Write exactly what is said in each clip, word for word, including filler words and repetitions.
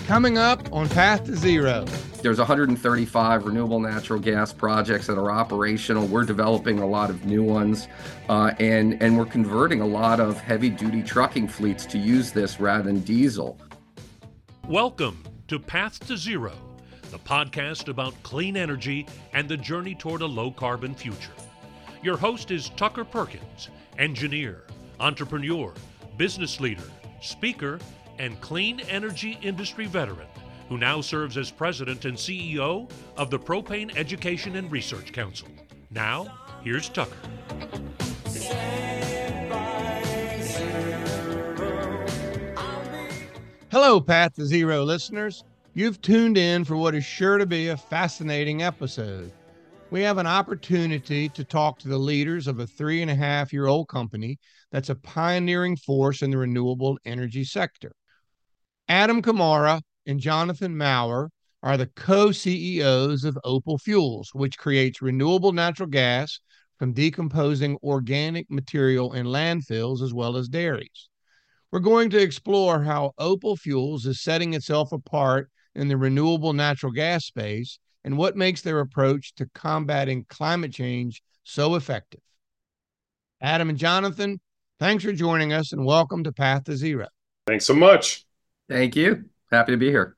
Coming up on Path to Zero. There's one hundred thirty-five renewable natural gas projects that are operational. We're developing a lot of new ones, uh, and, and we're converting a lot of heavy-duty trucking fleets to use this rather than diesel. Welcome to Path to Zero, the podcast about clean energy and the journey toward a low-carbon future. Your host is Tucker Perkins, engineer, entrepreneur, business leader, speaker, and clean energy industry veteran, who now serves as president and C E O of the Propane Education and Research Council. Now, here's Tucker. Hello, Path to Zero listeners. You've tuned in for what is sure to be a fascinating episode. We have an opportunity to talk to the leaders of a three and a half year old company that's a pioneering force in the renewable energy sector. Adam Kamara and Jonathan Maurer are the co-C E Os of Opal Fuels, which creates renewable natural gas from decomposing organic material in landfills as well as dairies. We're going to explore how Opal Fuels is setting itself apart in the renewable natural gas space and what makes their approach to combating climate change so effective. Adam and Jonathan, thanks for joining us and welcome to Path to Zero. Thanks so much. Thank you. Happy to be here.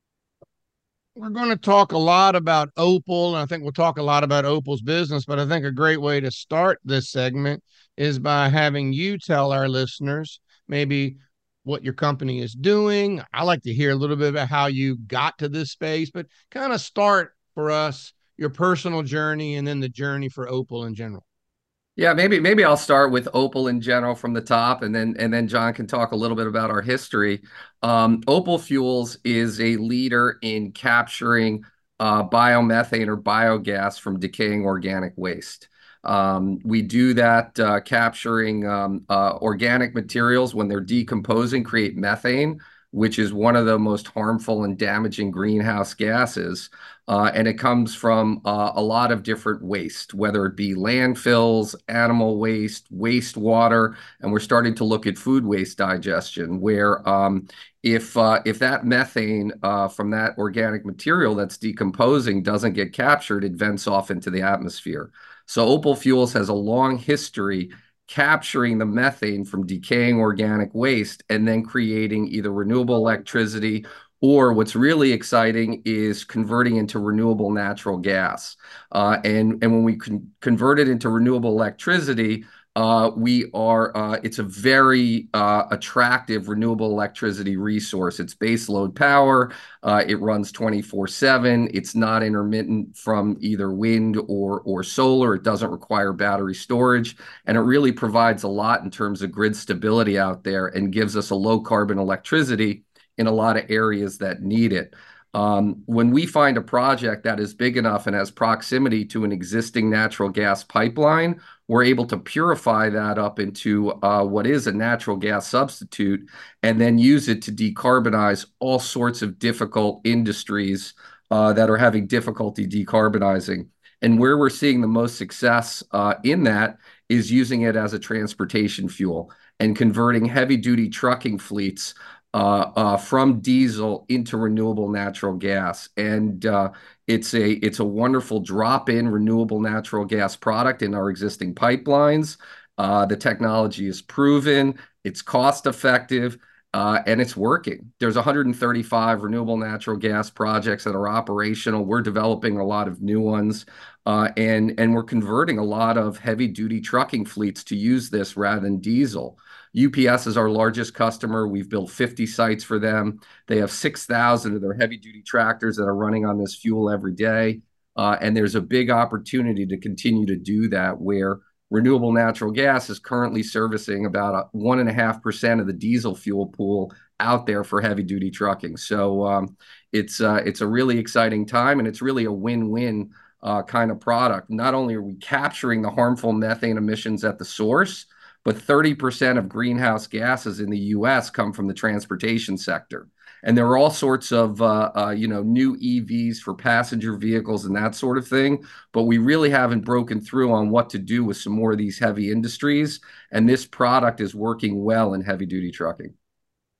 We're going to talk a lot about Opal, and I think we'll talk a lot about Opal's business, but I think a great way to start this segment is by having you tell our listeners maybe what your company is doing. I like to hear a little bit about how you got to this space, but kind of start for us your personal journey and then the journey for Opal in general. Yeah, maybe maybe I'll start with Opal in general from the top, and then and then John can talk a little bit about our history. Um, Opal Fuels is a leader in capturing uh, biomethane or biogas from decaying organic waste. Um, we do that uh, capturing um, uh, organic materials when they're decomposing, create methane, which is one of the most harmful and damaging greenhouse gases. Uh, and it comes from uh, a lot of different waste, whether it be landfills, animal waste, wastewater, and we're starting to look at food waste digestion, where um, if uh, if that methane uh, from that organic material that's decomposing doesn't get captured, it vents off into the atmosphere. So Opal Fuels has a long history capturing the methane from decaying organic waste and then creating either renewable electricity, or what's really exciting is converting into renewable natural gas. Uh, and, and when we con convert it into renewable electricity, uh, we are, uh, it's a very uh, attractive renewable electricity resource. It's base load power. Uh, it runs twenty-four seven. It's not intermittent from either wind or, or solar. It doesn't require battery storage. And it really provides a lot in terms of grid stability out there and gives us a low carbon electricity in a lot of areas that need it. Um, when we find a project that is big enough and has proximity to an existing natural gas pipeline, we're able to purify that up into uh, what is a natural gas substitute and then use it to decarbonize all sorts of difficult industries uh, that are having difficulty decarbonizing. And where we're seeing the most success uh, in that is using it as a transportation fuel and converting heavy-duty trucking fleets Uh, uh, from diesel into renewable natural gas. And uh, it's a it's a wonderful drop-in renewable natural gas product in our existing pipelines. Uh, the technology is proven, it's cost-effective, uh, and it's working. There's one hundred thirty-five renewable natural gas projects that are operational. We're developing a lot of new ones, uh, and, and we're converting a lot of heavy-duty trucking fleets to use this rather than diesel. U P S is our largest customer. We've built fifty sites for them. They have six thousand of their heavy-duty tractors that are running on this fuel every day. Uh, and there's a big opportunity to continue to do that, where renewable natural gas is currently servicing about a one and a half percent of the diesel fuel pool out there for heavy-duty trucking. So um, it's uh, it's a really exciting time, and it's really a win-win uh, kind of product. Not only are we capturing the harmful methane emissions at the source, but thirty percent of greenhouse gases in the U S come from the transportation sector. And there are all sorts of, uh, uh, you know, new E Vs for passenger vehicles and that sort of thing. But we really haven't broken through on what to do with some more of these heavy industries. And this product is working well in heavy duty trucking.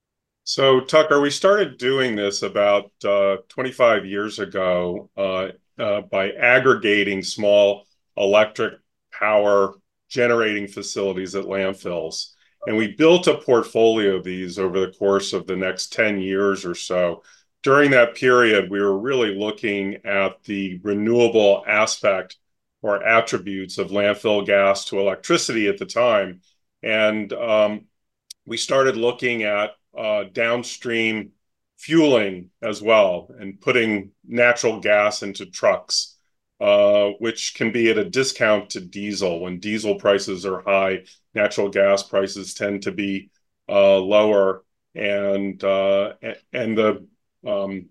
So, Tucker, we started doing this about uh, twenty-five years ago uh, uh, by aggregating small electric power generating facilities at landfills. And we built a portfolio of these over the course of the next ten years or so. During that period, we were really looking at the renewable aspect or attributes of landfill gas to electricity at the time. And um, we started looking at uh, downstream fueling as well and putting natural gas into trucks, uh, which can be at a discount to diesel. When diesel prices are high, natural gas prices tend to be uh, lower, and uh, and the um,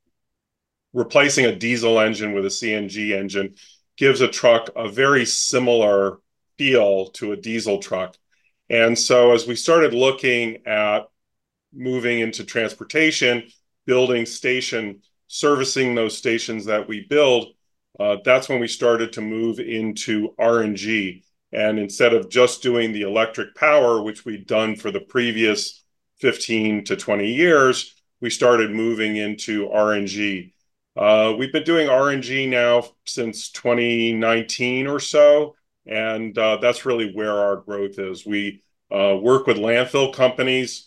replacing a diesel engine with a C N G engine gives a truck a very similar feel to a diesel truck. And so as we started looking at moving into transportation, building station, servicing those stations that we build, uh, that's when we started to move into R N G. And instead of just doing the electric power, which we'd done for the previous fifteen to twenty years, we started moving into R N G. Uh, we've been doing R N G now since twenty nineteen or so, and uh, that's really where our growth is. We uh, work with landfill companies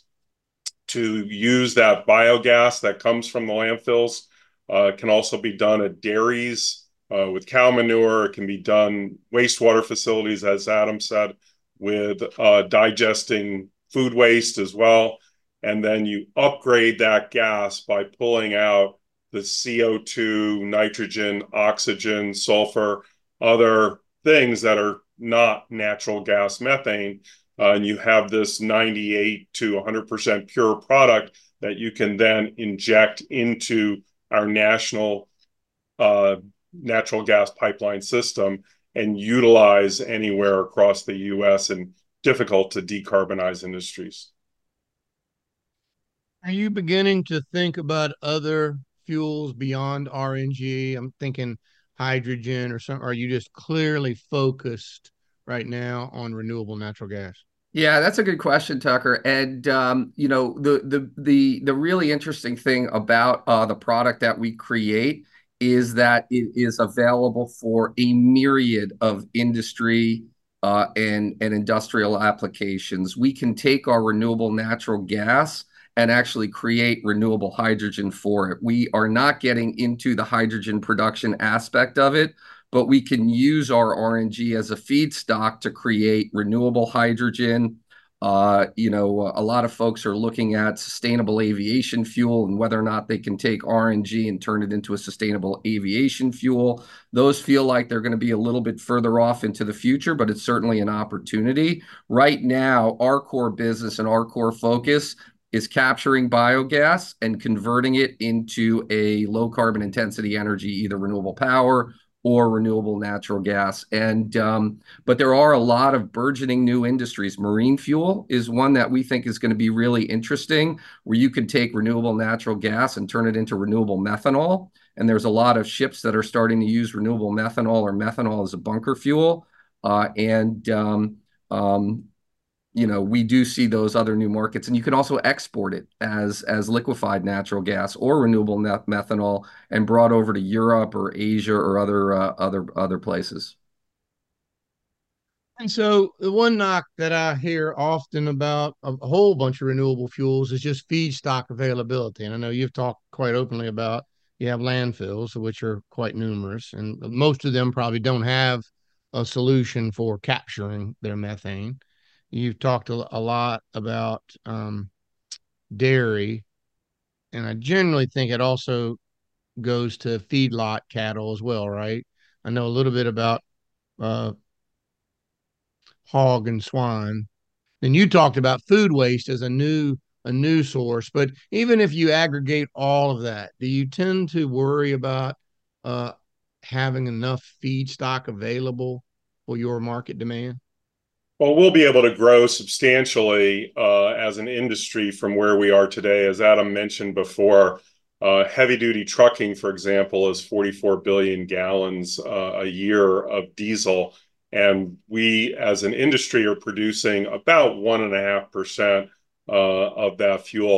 to use that biogas that comes from the landfills. Uh, it can also be done at dairies uh, with cow manure. It can be done wastewater facilities, as Adam said, with uh, digesting food waste as well. And then you upgrade that gas by pulling out the C O two, nitrogen, oxygen, sulfur, other things that are not natural gas methane. Uh, and you have this ninety-eight to one hundred percent pure product that you can then inject into our national uh, natural gas pipeline system and utilize anywhere across the U S in difficult to decarbonize industries. Are you beginning to think about other fuels beyond R N G? I'm thinking hydrogen or something. Are you just clearly focused right now on renewable natural gas? Yeah, that's a good question, Tucker. And um, you know, the the the the really interesting thing about uh, the product that we create is that it is available for a myriad of industry uh, and and industrial applications. We can take our renewable natural gas and actually create renewable hydrogen for it. We are not getting into the hydrogen production aspect of it, but we can use our R N G as a feedstock to create renewable hydrogen. Uh, you know, a lot of folks are looking at sustainable aviation fuel and whether or not they can take R N G and turn it into a sustainable aviation fuel. Those feel like they're going to be a little bit further off into the future, but it's certainly an opportunity. Right now, our core business and our core focus is capturing biogas and converting it into a low carbon intensity energy, either renewable power or renewable natural gas. And um, but there are a lot of burgeoning new industries. Marine fuel is one that we think is going to be really interesting, where you can take renewable natural gas and turn it into renewable methanol. And there's a lot of ships that are starting to use renewable methanol or methanol as a bunker fuel. Uh, and um, um, you know, we do see those other new markets, and you can also export it as as liquefied natural gas or renewable methanol and brought over to Europe or Asia or other uh, other other places. And so the one knock that I hear often about a whole bunch of renewable fuels is just feedstock availability. And I know you've talked quite openly about you have landfills, which are quite numerous, and most of them probably don't have a solution for capturing their methane. You've talked a, a lot about um, dairy, and I generally think it also goes to feedlot cattle as well, right? I know a little bit about uh, hog and swine. Then you talked about food waste as a new a new source, but even if you aggregate all of that, do you tend to worry about uh, having enough feedstock available for your market demand? Well, we'll be able to grow substantially uh, as an industry from where we are today. As Adam mentioned before, uh, heavy duty trucking, for example, is forty-four billion gallons uh, a year of diesel. And we, as an industry, are producing about one and a half percent uh, of that fuel.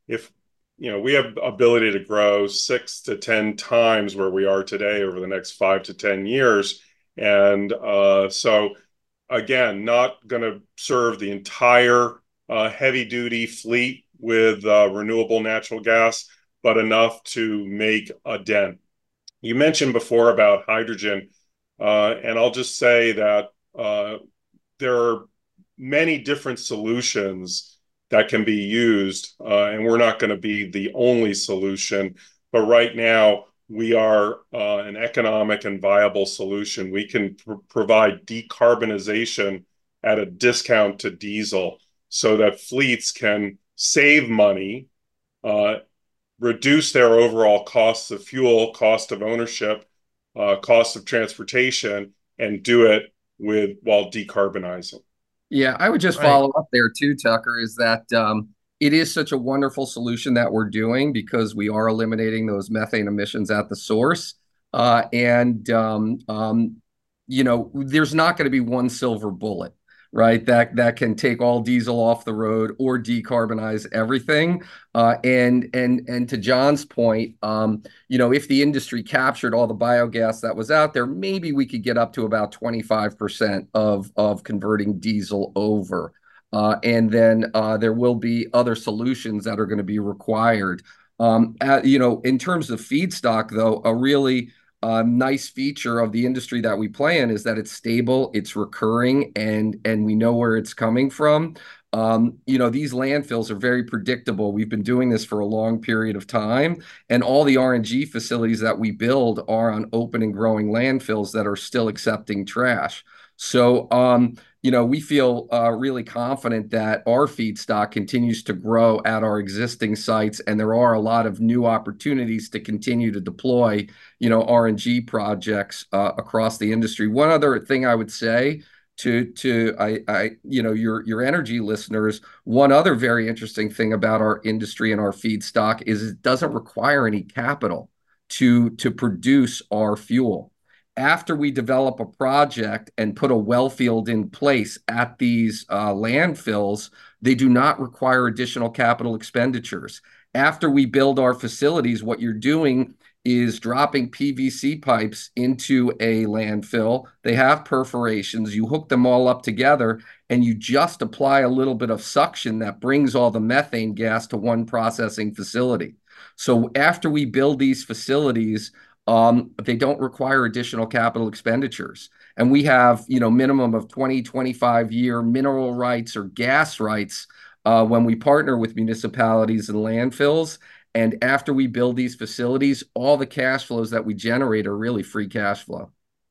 if you know we have ability to grow six to ten times where we are today over the next five to ten years, and uh, so again, not going to serve the entire uh, heavy duty fleet with uh, renewable natural gas, but enough to make a dent. You mentioned before about hydrogen, uh, and I'll just say that uh, there are many different solutions that can be used, uh, and we're not going to be the only solution. But right now, we are uh, an economic and viable solution. We can pr- provide decarbonization at a discount to diesel so that fleets can save money, uh, reduce their overall costs of fuel, cost of ownership, uh, cost of transportation, and do it with while decarbonizing. Yeah, I would just Right. follow up there too, Tucker, is that um, it is such a wonderful solution that we're doing because we are eliminating those methane emissions at the source. Uh, and, um, um, you know, there's not going to be one silver bullet, right? That that can take all diesel off the road or decarbonize everything. Uh, and and and to John's point, um, you know, if the industry captured all the biogas that was out there, maybe we could get up to about twenty-five percent of of converting diesel over. Uh, and then uh, there will be other solutions that are going to be required. Um, uh, you know, in terms of feedstock, though, a really uh, nice feature of the industry that we play in is that it's stable, it's recurring, and and we know where it's coming from. Um, you know, these landfills are very predictable. We've been doing this for a long period of time, and all the R N G facilities that we build are on open and growing landfills that are still accepting trash. So, um, you know, we feel uh, really confident that our feedstock continues to grow at our existing sites, and there are a lot of new opportunities to continue to deploy, you know, R N G projects uh, across the industry. One other thing I would say to to I, I you know your your energy listeners, one other very interesting thing about our industry and our feedstock is it doesn't require any capital to to produce our fuel. After we develop a project and put a well field in place at these uh, landfills, they do not require additional capital expenditures. After we build our facilities, what you're doing is dropping P V C pipes into a landfill. They have perforations. You hook them all up together, and you just apply a little bit of suction that brings all the methane gas to one processing facility. So after we build these facilities, um, they don't require additional capital expenditures. And we have, you know, minimum of twenty, twenty-five year mineral rights or gas rights uh, when we partner with municipalities and landfills. And after we build these facilities, all the cash flows that we generate are really free cash flow.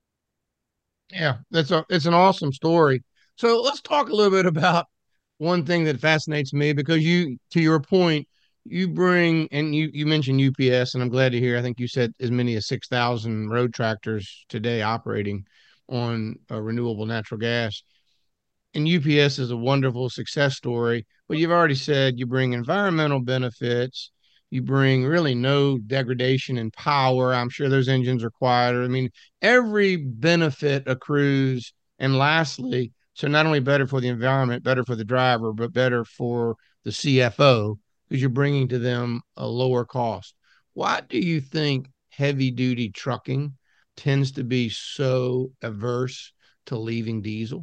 Yeah, that's a it's an awesome story. So let's talk a little bit about one thing that fascinates me because you, to your point, you bring and you you mentioned U P S, and I'm glad to hear. I think you said as many as six thousand road tractors today operating on uh, renewable natural gas. And U P S is a wonderful success story, but you've already said you bring environmental benefits. You bring really no degradation in power. I'm sure those engines are quieter. I mean, every benefit accrues. And lastly, so not only better for the environment, better for the driver, but better for the C F O because you're bringing to them a lower cost. Why do you think heavy duty trucking tends to be so averse to leaving diesel?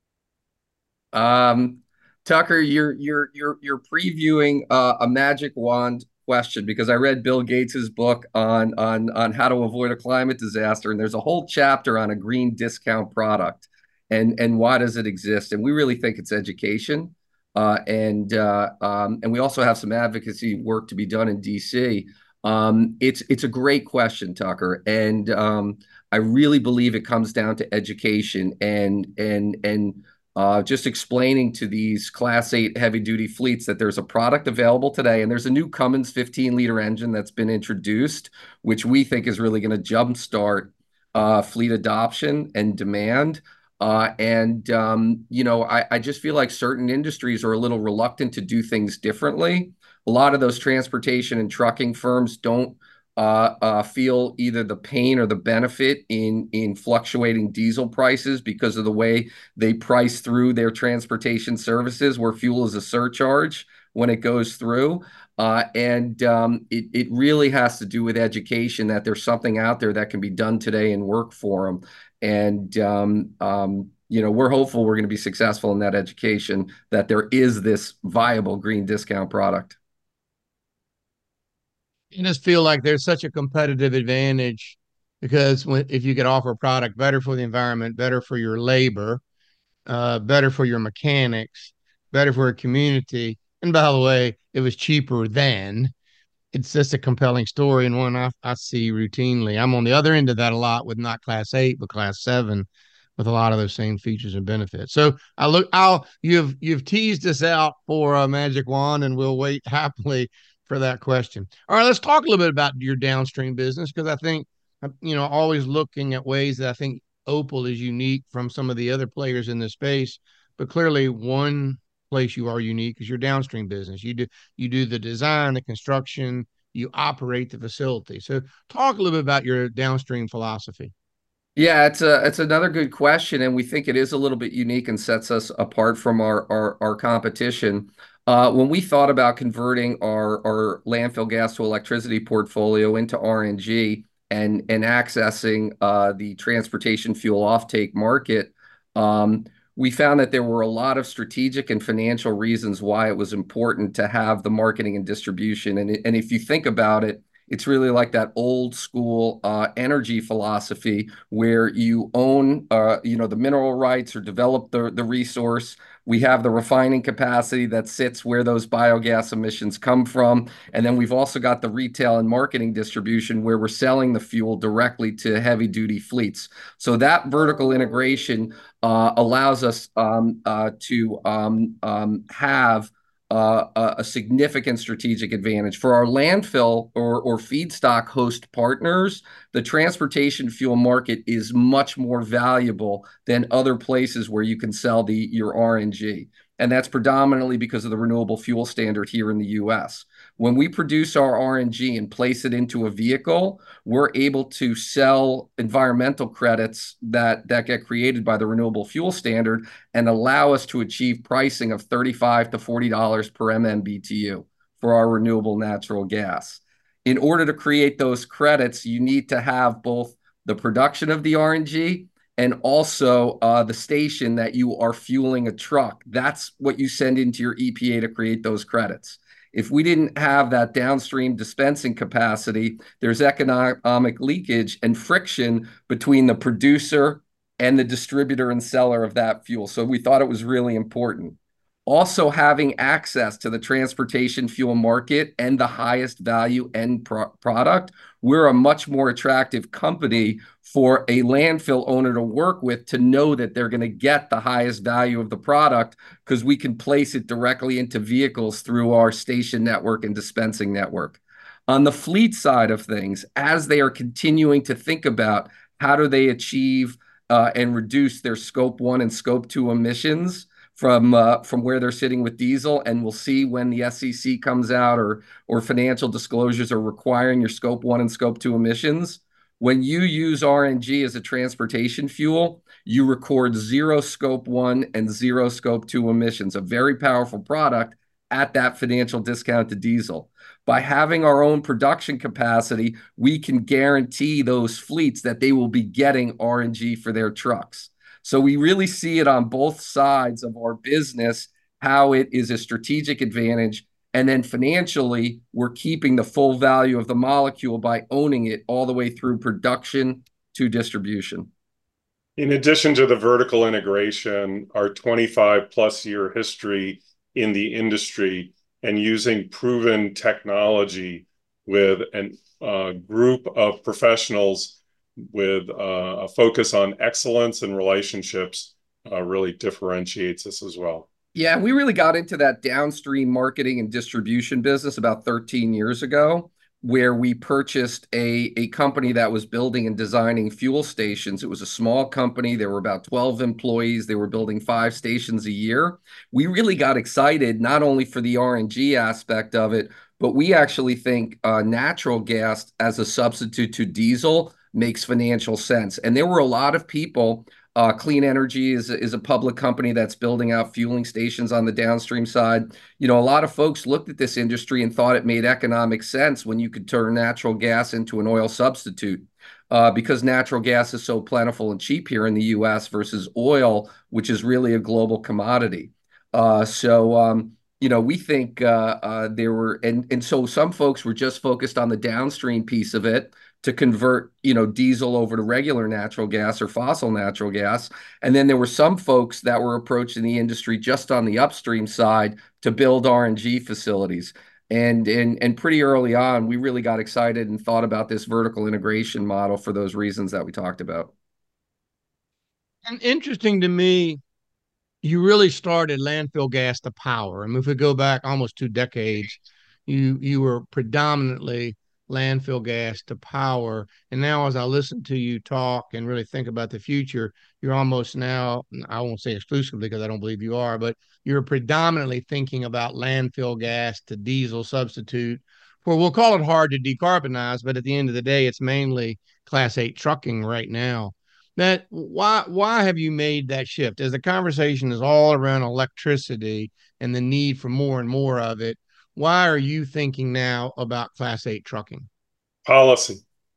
Um, Tucker, you're you're you're you're previewing uh, a magic wand question because I read Bill Gates's book on on on how to avoid a climate disaster, and there's a whole chapter on a green discount product and and why does it exist? And we really think it's education, uh, and uh, um, and we also have some advocacy work to be done in D C. Um, it's it's a great question, Tucker, and um, I really believe it comes down to education and and and uh, just explaining to these Class eight heavy-duty fleets that there's a product available today, and there's a new Cummins fifteen-liter engine that's been introduced, which we think is really going to jumpstart uh, fleet adoption and demand. Uh, and, um, you know, I, I just feel like certain industries are a little reluctant to do things differently. A lot of those transportation and trucking firms don't uh, uh, feel either the pain or the benefit in in fluctuating diesel prices because of the way they price through their transportation services, where fuel is a surcharge when it goes through. Uh, and um, it, it really has to do with education, that there's something out there that can be done today and work for them. And, um, um, you know, we're hopeful we're going to be successful in that education, that there is this viable green discount product. You just feel like there's such a competitive advantage because when, if you could offer a product better for the environment, better for your labor, uh, better for your mechanics, better for a community. And by the way, it was cheaper then. It's just a compelling story and one I, I see routinely. I'm on the other end of that a lot with not class eight, but class seven with a lot of those same features and benefits. So I look, I'll, you've, you've teased us out for a magic wand and we'll wait happily for that question. All right, let's talk a little bit about your downstream business. Cause I think, you know, always looking at ways that I think Opal is unique from some of the other players in this space, but clearly one place you are unique is your downstream business. You do you do the design, the construction, you operate the facility. So talk a little bit about your downstream philosophy. Yeah, it's a it's another good question, and we think it is a little bit unique and sets us apart from our our, our competition. Uh, when we thought about converting our our landfill gas to electricity portfolio into R N G and and accessing uh, the transportation fuel offtake market, um, we found that there were a lot of strategic and financial reasons why it was important to have the marketing and distribution. And, and if you think about it, it's really like that old school uh, energy philosophy where you own, uh, you know, the mineral rights or develop the, the resource. We have the refining capacity that sits where those biogas emissions come from. And then we've also got the retail and marketing distribution where we're selling the fuel directly to heavy duty fleets. So that vertical integration uh, allows us um, uh, to um, um, have Uh, a, a significant strategic advantage. For our landfill or, or feedstock host partners, the transportation fuel market is much more valuable than other places where you can sell the your R N G. And that's predominantly because of the renewable fuel standard here in the U S. When we produce our R N G and place it into a vehicle, we're able to sell environmental credits that, that get created by the renewable fuel standard and allow us to achieve pricing of thirty-five to forty dollars per M M B T U for our renewable natural gas. In order to create those credits, you need to have both the production of the R N G and also uh, the station that you are fueling a truck. That's what you send into your E P A to create those credits. If we didn't have that downstream dispensing capacity, there's economic leakage and friction between the producer and the distributor and seller of that fuel. So we thought it was really important. Also, having access to the transportation fuel market and the highest value end pro product, we're a much more attractive company for a landfill owner to work with, to know that they're going to get the highest value of the product because we can place it directly into vehicles through our station network and dispensing network. On the fleet side of things, as they are continuing to think about how do they achieve uh, and reduce their scope one and scope two emissions, from uh, from where they're sitting with diesel, and we'll see when the S E C comes out or or financial disclosures are requiring your scope one and scope two emissions. When you use R N G as a transportation fuel, you record zero scope one and zero scope two emissions, a very powerful product at that financial discount to diesel. By having our own production capacity, we can guarantee those fleets that they will be getting R N G for their trucks. So we really see it on both sides of our business, how it is a strategic advantage. And then financially, we're keeping the full value of the molecule by owning it all the way through production to distribution. In addition to the vertical integration, our twenty-five plus year history in the industry and using proven technology with a uh, group of professionals with uh, a focus on excellence and relationships uh, really differentiates us as well. Yeah, we really got into that downstream marketing and distribution business about thirteen years ago, where we purchased a, a company that was building and designing fuel stations. It was a small company. There were about twelve employees. They were building five stations a year. We really got excited, not only for the R N G aspect of it, but we actually think uh, natural gas as a substitute to diesel makes financial sense. And there were a lot of people Uh, Clean Energy is, is a public company that's building out fueling stations on the downstream side. You know, a lot of folks looked at this industry and thought it made economic sense when you could turn natural gas into an oil substitute. Uh, because natural gas is so plentiful and cheap here in the U S versus oil, which is really a global commodity. Uh, so, um, you know, we think uh, uh, there were, and, and so some folks were just focused on the downstream piece of it to convert, you know, diesel over to regular natural gas or fossil natural gas. And then there were some folks that were approaching the industry just on the upstream side to build R N G facilities. And, and, and pretty early on, we really got excited and thought about this vertical integration model for those reasons that we talked about. And interesting to me, you really started landfill gas to power. I mean, if we go back almost two decades, you you were predominantly landfill gas to power. And now as I listen to you talk and really think about the future, you're almost now, I won't say exclusively because I don't believe you are, but you're predominantly thinking about landfill gas to diesel substitute for, we'll call it hard to decarbonize, but at the end of the day, it's mainly Class eight trucking right now. That why why have you made that shift? As the conversation is all around electricity and the need for more and more of it, why are you thinking now about Class eight trucking? Policy.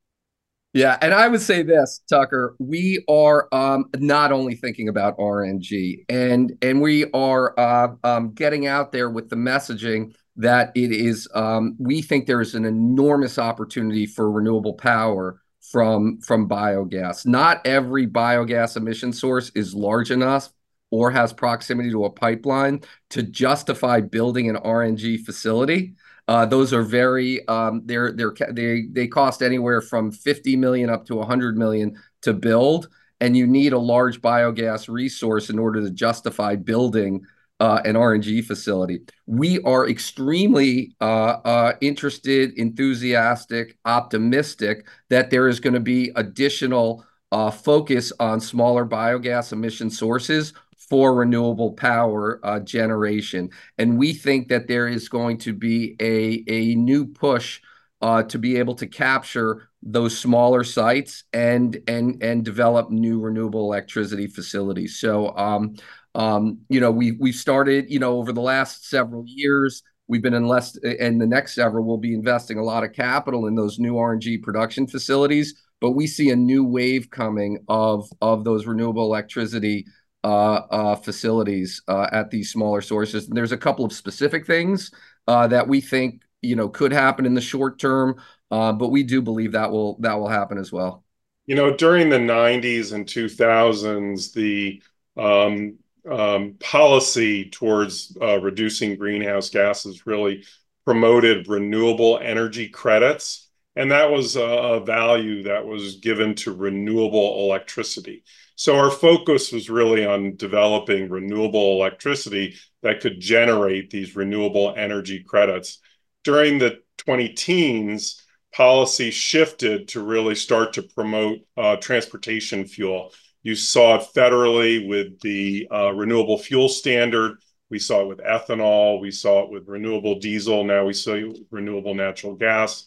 Yeah, and I would say this, Tucker, we are um, not only thinking about R N G, and and we are uh, um, getting out there with the messaging that it is, um, we think there is an enormous opportunity for renewable power from from biogas. Not every biogas emission source is large enough or has proximity to a pipeline to justify building an R N G facility. Uh, those are very um, they're they're they they cost anywhere from fifty million up to one hundred million to build, and you need a large biogas resource in order to justify building Uh, an R N G facility. We are extremely uh, uh, interested, enthusiastic, optimistic that there is going to be additional uh, focus on smaller biogas emission sources for renewable power uh, generation. And we think that there is going to be a, a new push uh, to be able to capture those smaller sites and and and develop new renewable electricity facilities. So um, Um, you know, we we've started, you know, over the last several years, we've been invest, and the next several, we'll be investing a lot of capital in those new R N G production facilities. But we see a new wave coming of of those renewable electricity uh, uh, facilities uh, at these smaller sources. And there's a couple of specific things uh, that we think, you know, could happen in the short term, uh, but we do believe that will that will happen as well. You know, during the nineties and two thousands, the um, um, policy towards uh, reducing greenhouse gases really promoted renewable energy credits. And that was a, a value that was given to renewable electricity. So our focus was really on developing renewable electricity that could generate these renewable energy credits. During the twenty teens, policy shifted to really start to promote uh, transportation fuel. You saw it federally with the uh, renewable fuel standard. We saw it with ethanol. We saw it with renewable diesel. Now we see renewable natural gas.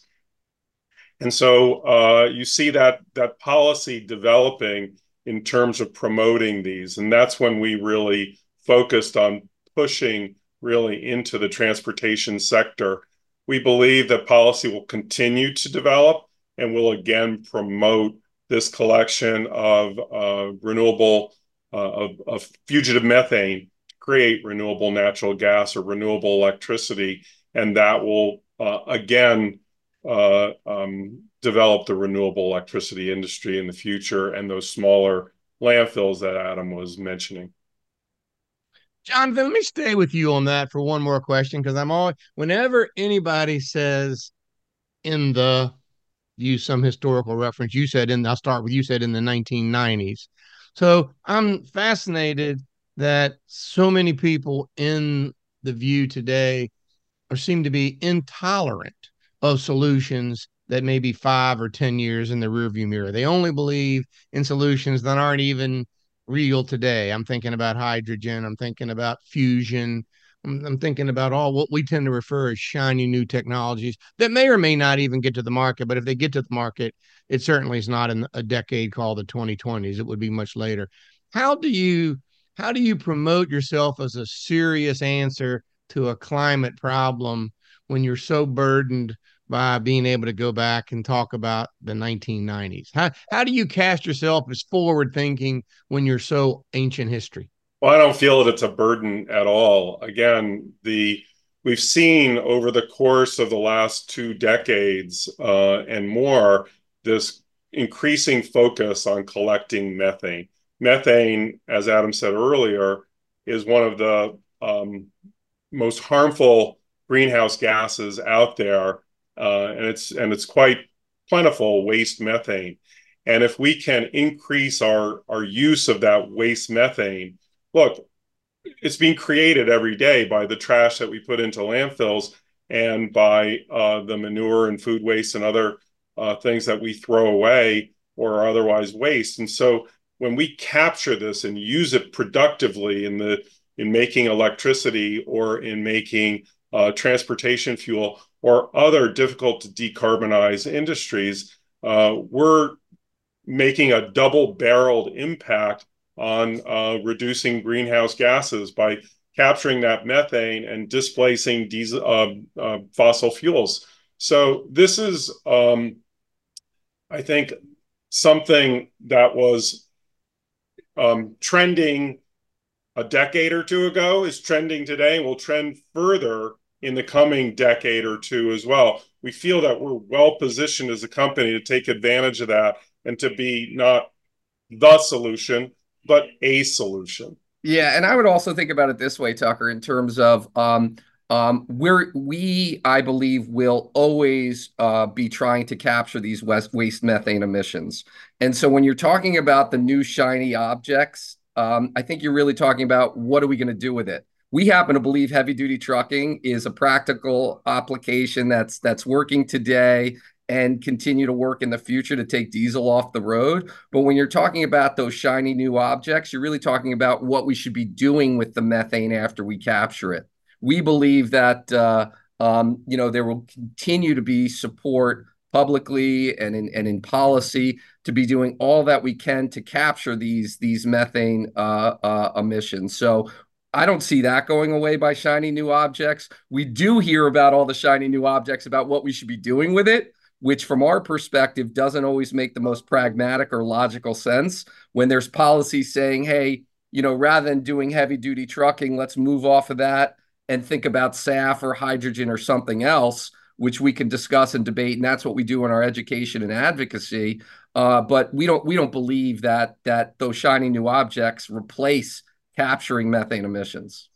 And so uh, you see that that policy developing in terms of promoting these. And that's when we really focused on pushing really into the transportation sector. We believe that policy will continue to develop and will again promote this collection of uh, renewable, uh, of, of fugitive methane to create renewable natural gas or renewable electricity. And that will uh, again uh, um, develop the renewable electricity industry in the future and those smaller landfills that Adam was mentioning. Jonathan, let me stay with you on that for one more question, because I'm always, whenever anybody says in the, use some historical reference, you said in, I'll start with, you said in the nineteen nineties. So I'm fascinated that so many people in the view today or seem to be intolerant of solutions that may be five or ten years in the rearview mirror. They only believe in solutions that aren't even real today. I'm thinking about hydrogen. I'm thinking about fusion. I'm, I'm thinking about all what we tend to refer as shiny new technologies that may or may not even get to the market. But if they get to the market, it certainly is not in a decade called the twenty twenties. It would be much later. how do you how do you promote yourself as a serious answer to a climate problem when you're so burdened by being able to go back and talk about the nineteen nineties? How how do you cast yourself as forward thinking when you're so ancient history? Well, I don't feel that it's a burden at all. Again, the we've seen over the course of the last two decades uh, and more this increasing focus on collecting methane. Methane, as Adam said earlier, is one of the um, most harmful greenhouse gases out there, uh, and it's and it's quite plentiful waste methane. And if we can increase our our use of that waste methane, look, it's being created every day by the trash that we put into landfills and by uh, the manure and food waste and other uh, things that we throw away or otherwise waste. And so when we capture this and use it productively in the in making electricity or in making uh, transportation fuel or other difficult to decarbonize industries, uh, we're making a double-barreled impact on uh, reducing greenhouse gases by capturing that methane and displacing diesel, uh, uh, fossil fuels. So this is, um, I think, something that was um, trending a decade or two ago, is trending today, and will trend further in the coming decade or two as well. We feel that we're well positioned as a company to take advantage of that and to be not the solution, but a solution. Yeah, and I would also think about it this way, Tucker, in terms of um, um, we're we, I believe, will always uh, be trying to capture these waste, waste methane emissions. And so when you're talking about the new shiny objects, um, I think you're really talking about what are we going to do with it? We happen to believe heavy duty trucking is a practical application that's that's working today and continue to work in the future to take diesel off the road. But when you're talking about those shiny new objects, you're really talking about what we should be doing with the methane after we capture it. We believe that uh, um, you know, there will continue to be support publicly and in and in policy to be doing all that we can to capture these these methane uh, uh, emissions. So I don't see that going away by shiny new objects. We do hear about all the shiny new objects about what we should be doing with it, which from our perspective doesn't always make the most pragmatic or logical sense when there's policy saying, hey, you know, rather than doing heavy duty trucking, let's move off of that and think about S A F or hydrogen or something else, which we can discuss and debate. And that's what we do in our education and advocacy. Uh, but we don't we don't believe that that those shiny new objects replace capturing methane emissions.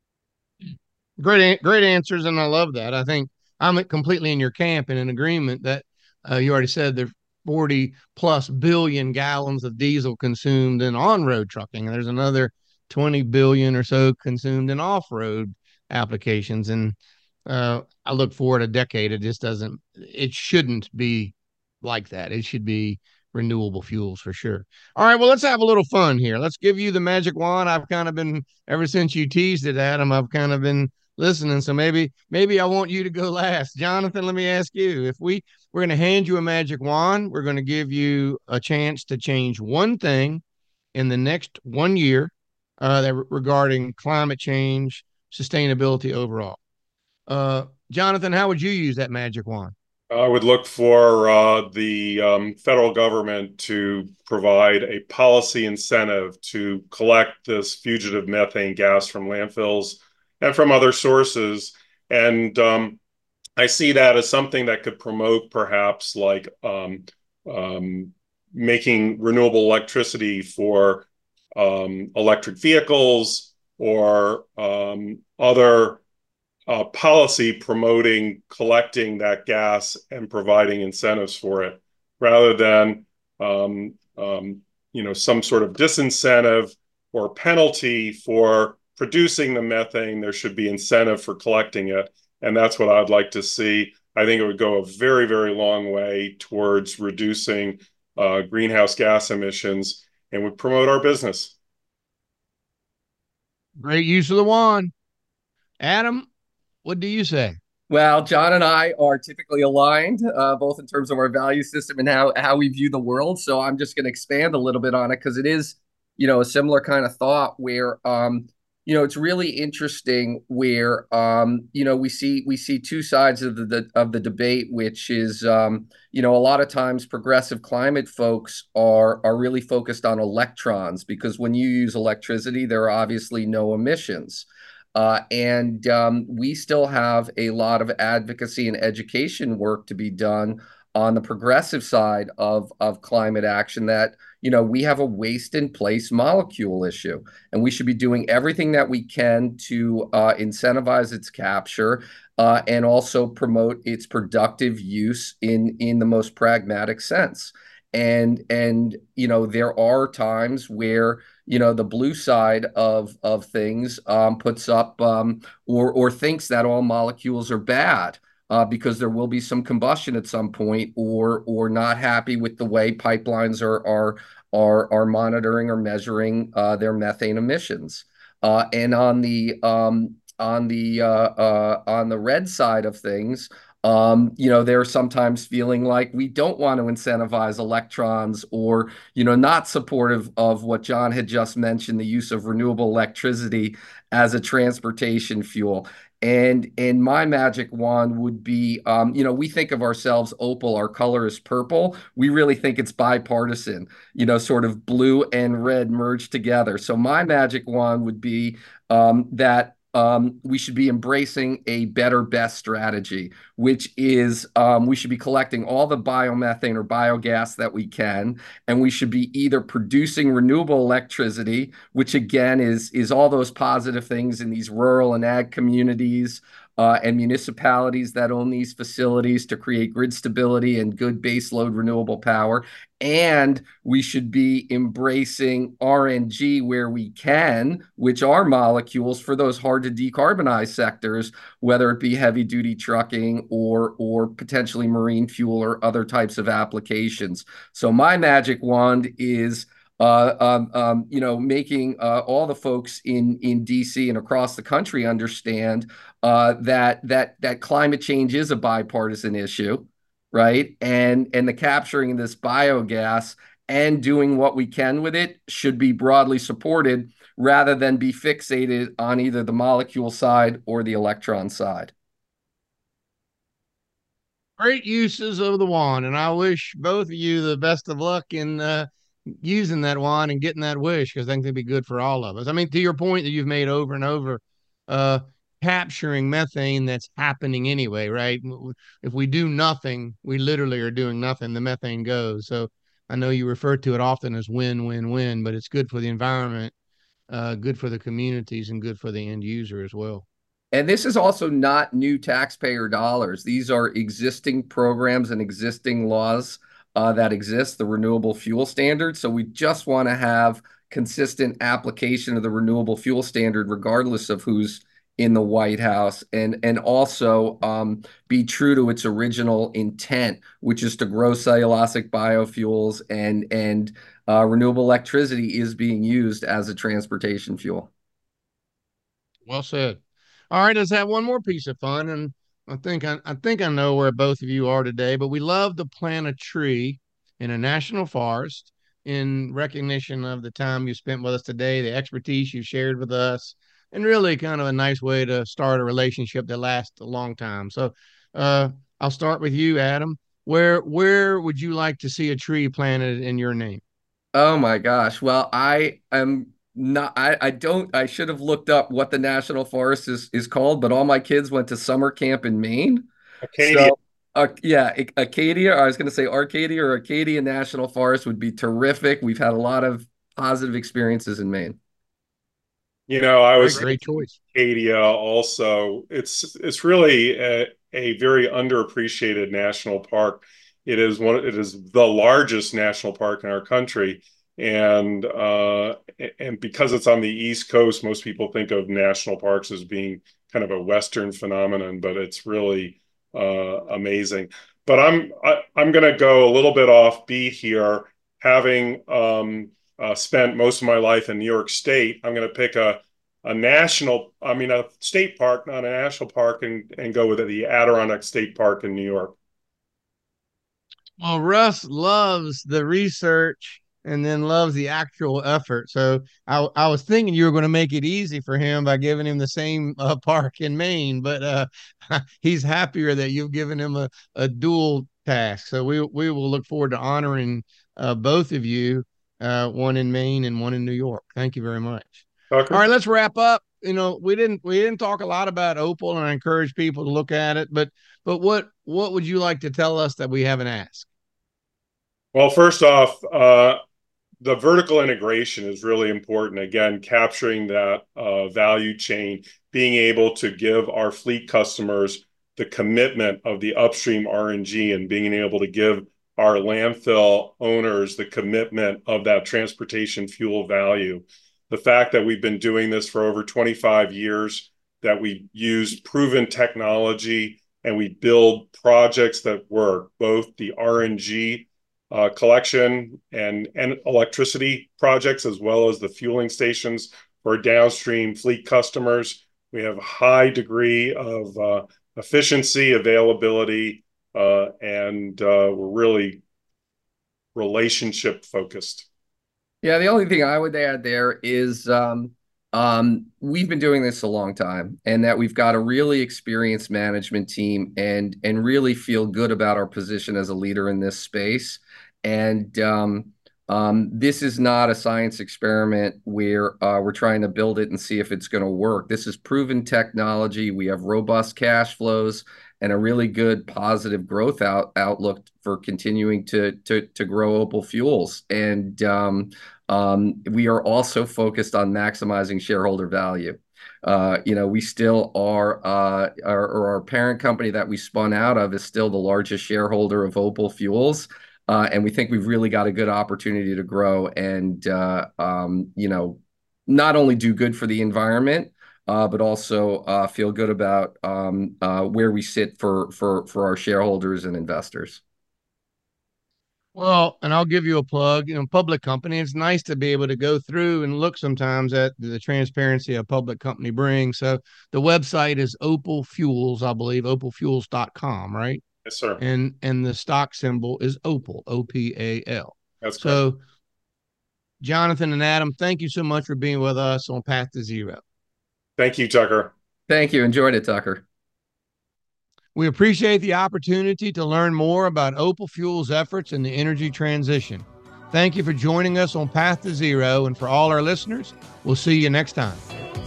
Great, great answers. And I love that. I think I'm completely in your camp and in agreement that uh, you already said there's forty plus billion gallons of diesel consumed in on-road trucking. And there's another twenty billion or so consumed in off-road applications. And uh, I look forward a decade. It just doesn't, it shouldn't be like that. It should be renewable fuels for sure. All right, well, let's have a little fun here. Let's give you the magic wand. I've kind of been, ever since you teased it, Adam, I've kind of been listening. So maybe, maybe I want you to go last. Jonathan, let me ask you, if we, we're going to hand you a magic wand, we're going to give you a chance to change one thing in the next one year uh, that regarding climate change, sustainability overall. Uh, Jonathan, how would you use that magic wand? I would look for uh, the um, federal government to provide a policy incentive to collect this fugitive methane gas from landfills and from other sources. And um, I see that as something that could promote perhaps like um, um, making renewable electricity for um, electric vehicles or um, other Uh, policy promoting collecting that gas and providing incentives for it, rather than um, um, you know, some sort of disincentive or penalty for producing the methane. There should be incentive for collecting it, and that's what I'd like to see. I think it would go a very, very long way towards reducing uh, greenhouse gas emissions and would promote our business. Great use of the wand. Adam, what do you say? Well, John and I are typically aligned, uh, both in terms of our value system and how, how we view the world. So I'm just going to expand a little bit on it because it is you know, a similar kind of thought where, um, you know, it's really interesting where, um, you know, we see we see two sides of the, the of the debate, which is, um, you know, a lot of times progressive climate folks are are really focused on electrons because when you use electricity, there are obviously no emissions. Uh, and um, we still have a lot of advocacy and education work to be done on the progressive side of, of climate action that, you know, we have a waste in place molecule issue, and we should be doing everything that we can to uh, incentivize its capture uh, and also promote its productive use in, in the most pragmatic sense. And, and, you know, there are times where, you know, the blue side of of things um, puts up um, or or thinks that all molecules are bad uh, because there will be some combustion at some point, or or not happy with the way pipelines are are are are monitoring or measuring uh, their methane emissions. Uh, and on the um, on the uh, uh, on the red side of things, um, you know, they're sometimes feeling like we don't want to incentivize electrons, or, you know, not supportive of what John had just mentioned, the use of renewable electricity as a transportation fuel. And and my magic wand would be, um, you know, we think of ourselves opal, our color is purple. We really think it's bipartisan, you know, sort of blue and red merged together. So my magic wand would be um, that um, we should be embracing a better, best strategy, which is um, we should be collecting all the biomethane or biogas that we can, and we should be either producing renewable electricity, which again is, is all those positive things in these rural and ag communities uh, and municipalities that own these facilities to create grid stability and good baseload renewable power. And we should be embracing R N G where we can, which are molecules for those hard to decarbonize sectors, whether it be heavy duty trucking or, or potentially marine fuel or other types of applications. So my magic wand is uh, um, um, you know, making uh, all the folks in in D C and across the country understand uh, that that that climate change is a bipartisan issue, right? And and the capturing this biogas and doing what we can with it should be broadly supported rather than be fixated on either the molecule side or the electron side. Great uses of the wand, and I wish both of you the best of luck in uh, using that wand and getting that wish, because I think it'd be good for all of us. I mean, to your point that you've made over and over, uh, capturing methane that's happening anyway, right? If we do nothing, we literally are doing nothing. The methane goes. So I know you refer to it often as win, win, win, but it's good for the environment, uh, good for the communities, and good for the end user as well. And this is also not new taxpayer dollars. These are existing programs and existing laws uh, that exist, the renewable fuel standard. So we just want to have consistent application of the renewable fuel standard, regardless of who's in the White House, and and also um, be true to its original intent, which is to grow cellulosic biofuels, and and uh, renewable electricity is being used as a transportation fuel. Well said. All right, let's have one more piece of fun, and I think I, I think I know where both of you are today. But we love to plant a tree in a national forest in recognition of the time you spent with us today, the expertise you shared with us, and really kind of a nice way to start a relationship that lasts a long time. So, uh, I'll start with you, Adam. Where where would you like to see a tree planted in your name? Oh my gosh. Well, I am not, I, I don't, I should have looked up what the national forest is, is called, but all my kids went to summer camp in Maine. Acadia. So, uh, yeah, Ac- Acadia, I was going to say Arcadia or Acadia National Forest would be terrific. We've had a lot of positive experiences in Maine. You know, I Great, was great choice. Acadia also. It's it's really a, a very underappreciated national park. It is one. It is the largest national park in our country, and uh, and because it's on the East Coast, most people think of national parks as being kind of a Western phenomenon, but it's really uh, amazing. But I'm I, I'm going to go a little bit off beat here, having um, uh, spent most of my life in New York State. I'm going to pick a a national, I mean, a state park, not a national park, and, and go with it, the Adirondack State Park in New York. Well, Russ loves the research and then loves the actual effort. So I, I was thinking you were going to make it easy for him by giving him the same uh, park in Maine, but uh, he's happier that you've given him a, a dual task. So we we will look forward to honoring uh, both of you, uh, one in Maine and one in New York. Thank you very much. Okay. All right, let's wrap up. You know, we didn't we didn't talk a lot about Opal, and I encourage people to look at it. But but what what would you like to tell us that we haven't asked? Well, first off, uh, the vertical integration is really important. Again, capturing that uh, value chain, being able to give our fleet customers the commitment of the upstream R N G, and being able to give our landfill owners the commitment of that transportation fuel value. The fact that we've been doing this for over twenty-five years, that we use proven technology and we build projects that work, both the R N G uh, collection and, and electricity projects, as well as the fueling stations for downstream fleet customers. We have a high degree of uh, efficiency, availability, uh, and uh, we're really relationship focused. Yeah, the only thing I would add there is um, um, we've been doing this a long time, and that we've got a really experienced management team, and and really feel good about our position as a leader in this space. And um, um, this is not a science experiment where uh, we're trying to build it and see if it's going to work. This is proven technology. We have robust cash flows and a really good positive growth out, outlook for continuing to to to grow Opal Fuels. And um, um, we are also focused on maximizing shareholder value. Uh, you know, we still are, uh, our, or our parent company that we spun out of is still the largest shareholder of Opal Fuels. Uh, and we think we've really got a good opportunity to grow and, uh, um, you know, not only do good for the environment, uh, but also uh, feel good about um, uh, where we sit for, for, for our shareholders and investors. Well, and I'll give you a plug, you know, public company. It's nice to be able to go through and look sometimes at the transparency a public company brings. So the website is Opal Fuels, I believe, opal fuels dot com, right? Yes, sir. And and the stock symbol is Opal, O P A L. That's correct. So Jonathan and Adam, thank you so much for being with us on Path to Zero. Thank you, Tucker. Thank you. Enjoyed it, Tucker. We appreciate the opportunity to learn more about Opal Fuels' efforts in the energy transition. Thank you for joining us on Path to Zero, and for all our listeners, we'll see you next time.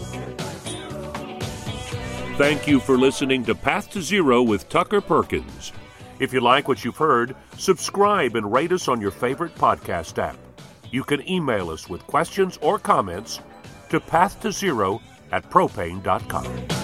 Thank you for listening to Path to Zero with Tucker Perkins. If you like what you've heard, subscribe and rate us on your favorite podcast app. You can email us with questions or comments to path to zero at propane dot com.